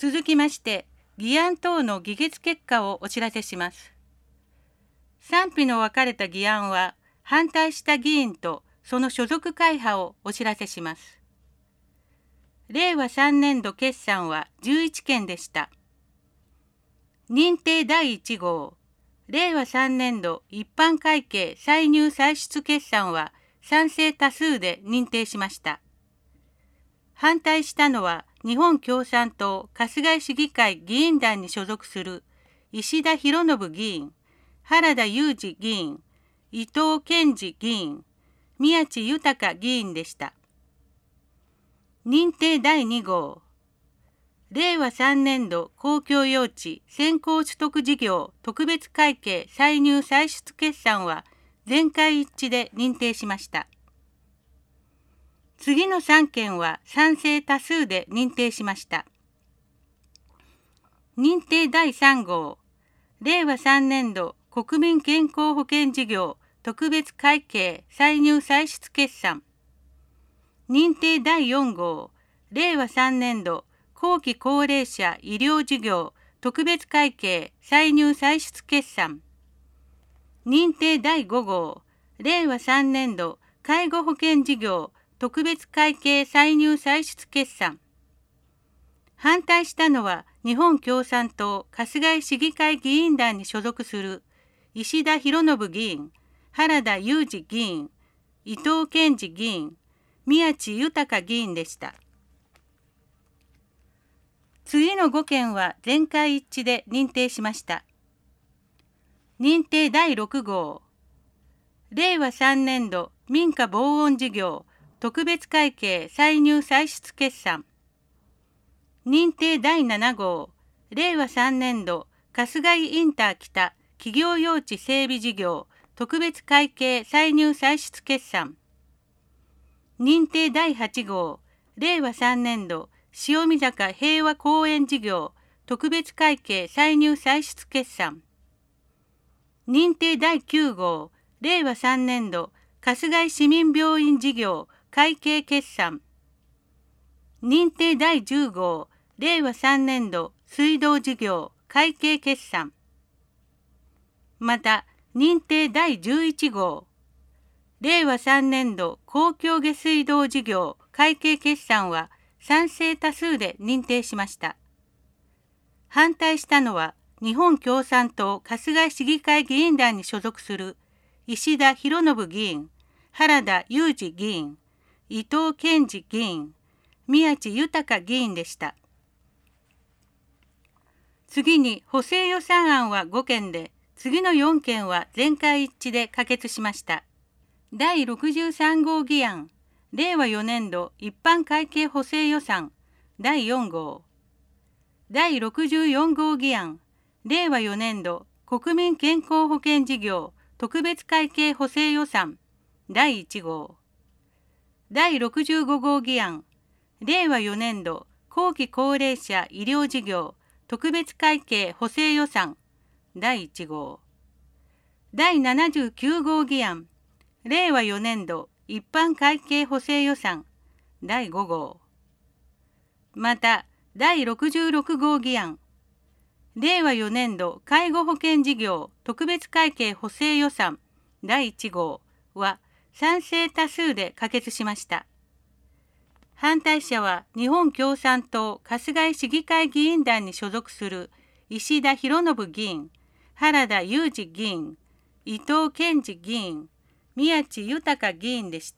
続きまして、議案等の議決結果をお知らせします。賛否の分かれた議案は、反対した議員とその所属会派をお知らせします。令和3年度決算は11件でした。認定第1号、令和3年度一般会計歳入歳出決算は賛成多数で認定しました。反対したのは日本共産党春日井市議会議員団に所属する石田博信議員、原田裕二議員、伊藤健二議員、宮地豊議員でした。認定第2号、令和3年度公共用地先行取得事業特別会計歳入歳出決算は全会一致で認定しました。次の3件は賛成多数で認定しました。認定第3号、令和3年度国民健康保険事業特別会計歳入歳出決算。認定第4号、令和3年度後期高齢者医療事業特別会計歳入歳出決算。認定第5号、令和3年度介護保険事業特別会計歳入歳出決算。反対したのは日本共産党春日井市議会議員団に所属する石田博信議員、原田裕二議員、伊藤健二議員、宮地豊議員でした。次の5件は全会一致で認定しました。認定第6号、令和3年度民家防音事業特別会計歳入歳出決算。認定第7号、令和3年度春日井インター北企業用地整備事業特別会計歳入歳出決算。認定第8号、令和3年度塩見坂平和公園事業特別会計歳入歳出決算。認定第9号、令和3年度春日井市民病院事業会計決算。認定第10号、令和3年度水道事業会計決算。また、認定第11号、令和3年度公共下水道事業会計決算は賛成多数で認定しました。反対したのは日本共産党春日井市議会議員団に所属する石田博信議員、原田裕二議員、伊藤健二議員、宮地豊議員でした。次に補正予算案は5件で、次の4件は全会一致で可決しました。第63号議案、令和4年度一般会計補正予算第4号。第64号議案、令和4年度国民健康保険事業特別会計補正予算第1号。第65号議案、令和4年度後期高齢者医療事業特別会計補正予算第1号。第79号議案、令和4年度一般会計補正予算第5号。また、第66号議案、令和4年度介護保険事業特別会計補正予算第1号は賛成多数で可決しました。反対者は日本共産党春日井市議会議員団に所属する石田博信議員、原田裕二議員、伊藤健二議員、宮地豊議員でした。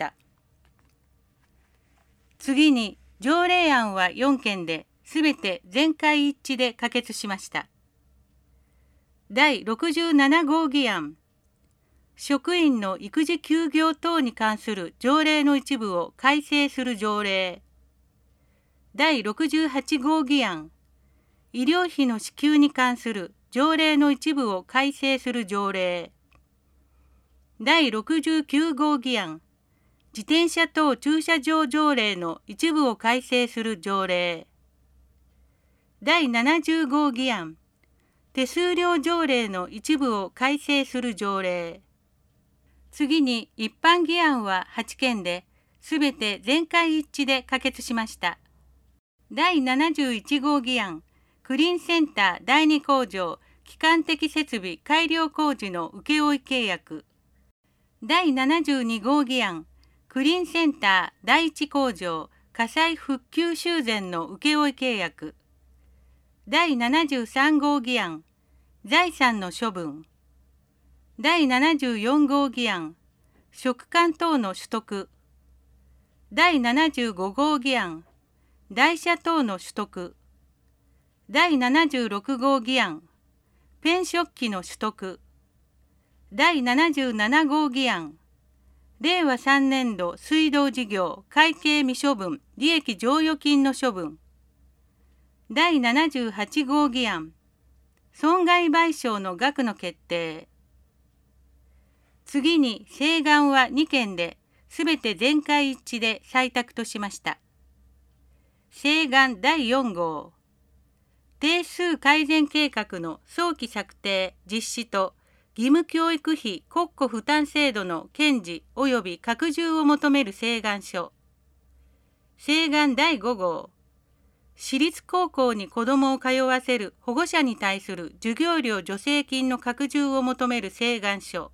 次に条例案は4件で、すべて全会一致で可決しました。第67号議案、職員の育児休業等に関する条例の一部を改正する条例。第68号議案、医療費の支給に関する条例の一部を改正する条例。第69号議案、自転車等駐車場条例の一部を改正する条例。第70号議案、手数料条例の一部を改正する条例。次に一般議案は8件で、すべて全会一致で可決しました。第71号議案、 クリーンセンター第2工場基幹的設備改良工事の請負契約。第72号議案、クリーンセンター第1工場火災復旧修繕の請負契約。第73号議案、財産の処分。第74号議案、食管等の取得。第75号議案、台車等の取得。第76号議案、ペン食器の取得。第77号議案、令和3年度水道事業会計未処分利益剰余金の処分。第78号議案、損害賠償の額の決定。次に請願は2件ですべて全会一致で採択としました。請願第4号、定数改善計画の早期策定実施と義務教育費国庫負担制度の堅持及び拡充を求める請願書。請願第5号、私立高校に子どもを通わせる保護者に対する授業料助成金の拡充を求める請願書。